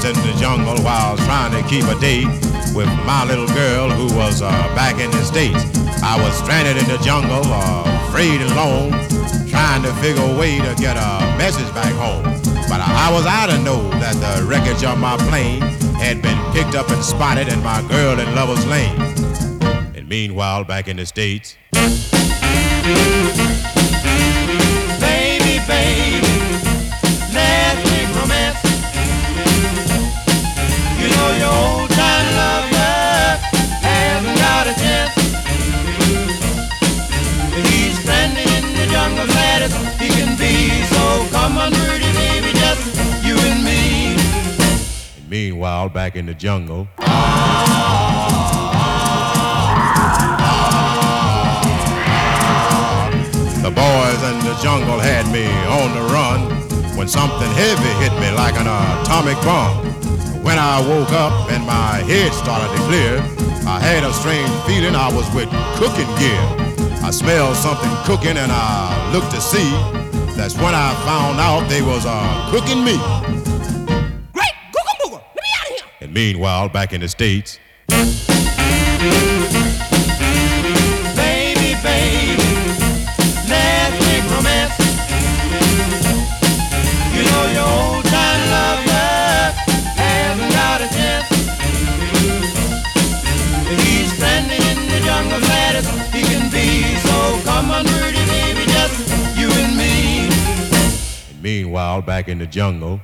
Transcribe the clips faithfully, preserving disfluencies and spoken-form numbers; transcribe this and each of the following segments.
in the jungle while trying to keep a date with my little girl who was uh, back in the States. I was stranded in the jungle, uh, afraid and alone, trying to figure a way to get a message back home. But how was I to know that the wreckage of my plane had been picked up and spotted in my girl in Lover's Lane? And meanwhile, back in the States, baby, baby, let's make romance. You know your old time lover hasn't got a chance. He's stranded in the jungle, glad as he can be. So come on, pretty baby, just you and me. and meanwhile, back in the jungle, the boys in the jungle had me on the run when something heavy hit me like an atomic bomb. When I woke up and my head started to clear, I had a strange feeling I was with cooking gear. I smelled something cooking and I looked to see. That's when I found out they was uh, cooking me. Great Googa Booga, let me out of here. And meanwhile, back in the States, Baby, baby, let's make romance. You know your old time lover hasn't got a chance. He's stranded in the jungle, glad as he can be. So come on, pretty baby, just you and me. and meanwhile, back in the jungle,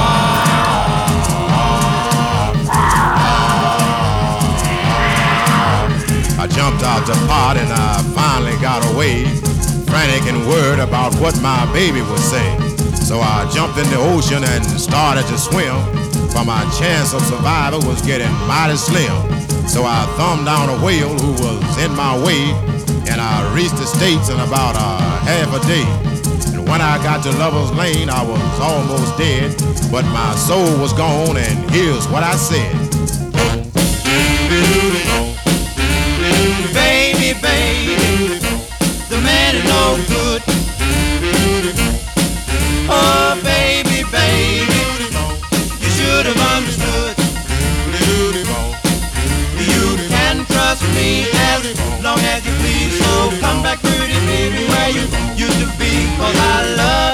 I jumped out the pot and I finally got away, frantic and worried about what my baby would say. So I jumped in the ocean and started to swim, but my chance of survival was getting mighty slim. So I thumbed down a whale who was in my way, and I reached the States in about a half a day. And when I got to Lover's Lane, I was almost dead, but my soul was gone, and here's what I said. Baby, baby, the man is no good. Oh, baby, baby, you should have understood. You can trust me as long as you please. So come back, pretty baby, where you used to be, 'cause I love